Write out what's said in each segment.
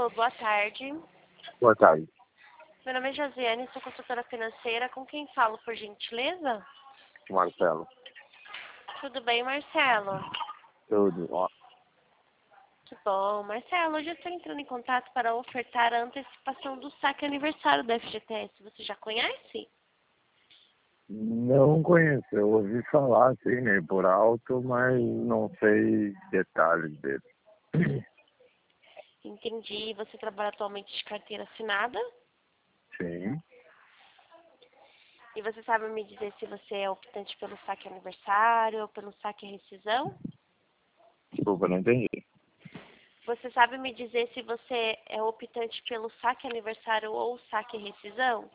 Alô, boa tarde. Boa tarde. Meu nome é Josiane, sou consultora financeira. Com quem falo, por gentileza? Marcelo. Tudo bem, Marcelo? Tudo. Ó, Que bom. Marcelo, hoje eu estou entrando em contato para ofertar a antecipação do saque aniversário da FGTS. Você já conhece? não conheço. Eu ouvi falar assim, né, por alto, mas não sei detalhes dele. Entendi. Você trabalha atualmente de carteira assinada? Sim. E você sabe me dizer se você é optante pelo saque aniversário ou pelo saque rescisão? Desculpa, não entendi. Você sabe me dizer se você é optante pelo saque aniversário ou saque rescisão?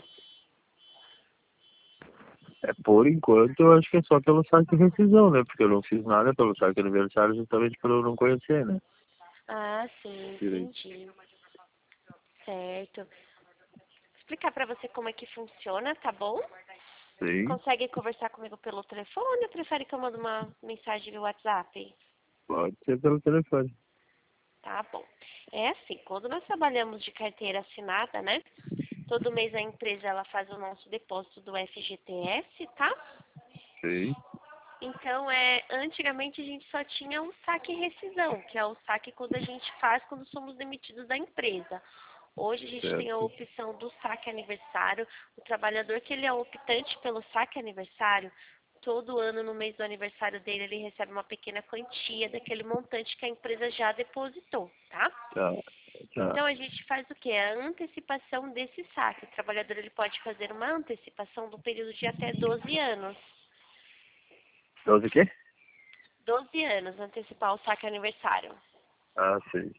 Por enquanto, eu acho que é só pelo saque de rescisão, né? Porque eu não fiz nada pelo saque aniversário justamente por eu não conhecer, né? Ah, sim, Direito. entendi. Certo. Explicar para você como é que funciona, tá bom? Sim, Consegue conversar comigo pelo telefone ou prefere que eu mande uma mensagem no WhatsApp? pode ser pelo telefone. Tá bom. É assim, quando nós trabalhamos de carteira assinada, né? Todo mês a empresa ela faz o nosso depósito do FGTS, tá? Sim, Então, antigamente a gente só tinha um saque rescisão, que é o saque quando a gente faz quando somos demitidos da empresa. Hoje a gente tem a certo. opção do saque aniversário. O trabalhador que ele é optante pelo saque aniversário, todo ano no mês do aniversário dele ele recebe uma pequena quantia daquele montante que a empresa já depositou, tá? Tá, tá. Então a gente faz o quê? A antecipação desse saque. O trabalhador ele pode fazer uma antecipação do período de até 12 anos. 12 o quê? 12 anos, antecipar o saque aniversário, Ah, sim.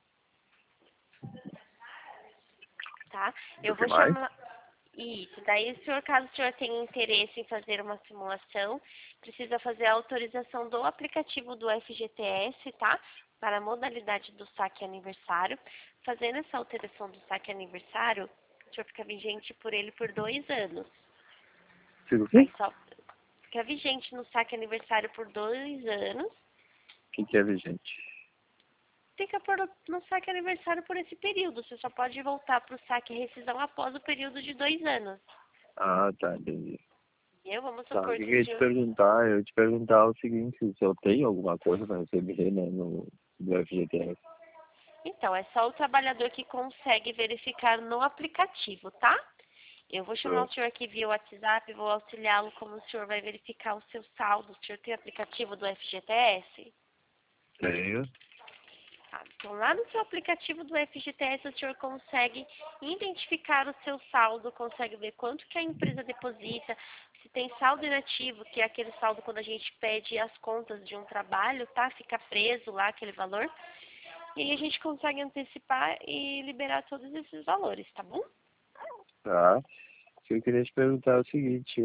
tá? O Eu que vou mais? chamar. Isso, daí, caso o senhor tenha interesse em fazer uma simulação, precisa fazer a autorização do aplicativo do FGTS, tá? Para a modalidade do saque aniversário. Fazendo essa alteração do saque aniversário, o senhor fica vigente por ele por 2 anos. Fica o Aí quê? só fica vigente no saque aniversário por 2 anos. O que é vigente? Fica no saque aniversário por esse período. Você só pode voltar para o saque rescisão após o período de 2 anos. Ah, tá, entendi. Eu vamos Tá, o supor que que eu o ia te senhor. perguntar? Eu ia te perguntar o seguinte, se eu tenho alguma coisa para receber, né, do FGTS. Então, é só o trabalhador que consegue verificar no aplicativo, tá? Eu vou chamar o senhor aqui via WhatsApp, vou auxiliá-lo como o senhor vai verificar o seu saldo. O senhor tem aplicativo do FGTS? Tenho. Tá. Então, lá no seu aplicativo do FGTS, o senhor consegue identificar o seu saldo, consegue ver quanto que a empresa deposita, se tem saldo inativo, que é aquele saldo quando a gente pede as contas de um trabalho, tá? Fica preso lá aquele valor. E aí a gente consegue antecipar e liberar todos esses valores, tá bom? Tá. O que eu queria te perguntar é o seguinte,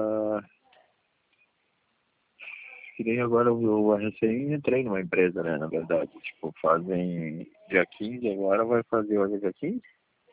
que nem agora eu recém entrei numa empresa, né, na verdade. Tipo, fazem dia 15 agora, vai fazer hoje é dia 15?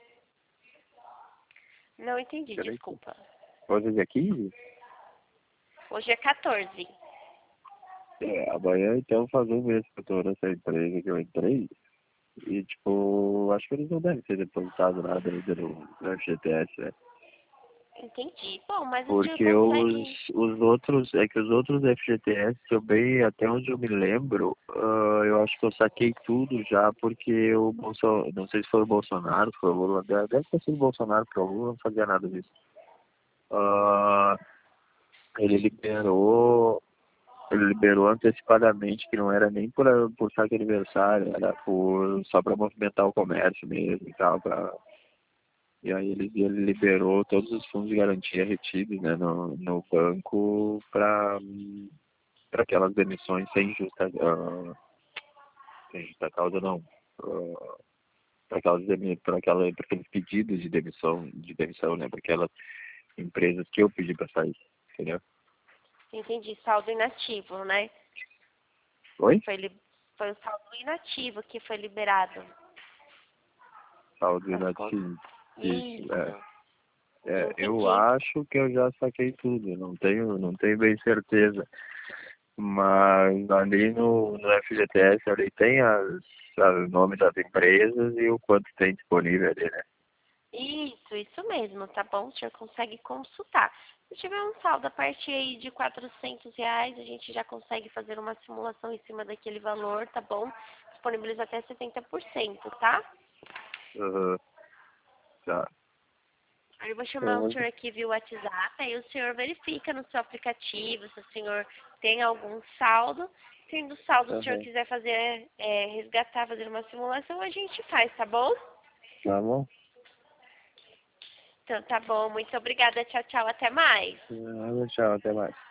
Não entendi, Peraí. desculpa. Hoje é dia 15? Hoje é 14. Amanhã então faz um mês que eu tô nessa empresa que eu entrei. E, tipo, acho que eles não devem ter depositado nada ainda no FGTS, né? Entendi. Bom, mas o senhor Porque consegue. os outros, é que os outros FGTS, eu bem, até onde eu me lembro, eu acho que eu saquei tudo já, porque o Bolsonaro, não sei se foi o Bolsonaro, se foi o Lula, deve ter sido o Bolsonaro, porque o Lula não fazia nada disso. Ah, ele liberou, ele liberou antecipadamente, que não era nem por saque aniversário, era só para movimentar o comércio mesmo e tal, e aí ele liberou todos os fundos de garantia retidos, né, no banco para aquelas demissões sem justa causa não. Para aqueles pedidos de demissão, né, para aquelas empresas que eu pedi para sair, entendeu? Entendi, saldo inativo, né? Oi? Foi, foi o saldo inativo que foi liberado. Saldo As contas. inativo. Isso, Isso. eu Entendi. acho que eu já saquei tudo, não tenho bem certeza. Mas ali no FGTS ali tem sabe, o nome das empresas e o quanto tem disponível ali, né? Isso mesmo, tá bom? O senhor consegue consultar. Se tiver um saldo a partir aí de R$ 400, a gente já consegue fazer uma simulação em cima daquele valor, tá bom? Disponibiliza até 70%, tá? Aham, tá. Aí eu vou chamar o Então, senhor aqui via WhatsApp, aí o senhor verifica no seu aplicativo se o senhor tem algum saldo. Tendo saldo, se o senhor aham. quiser fazer, resgatar, fazer uma simulação, a gente faz, tá bom? Tá bom? Então tá bom, muito obrigada, tchau, tchau, até mais. Tchau, até mais.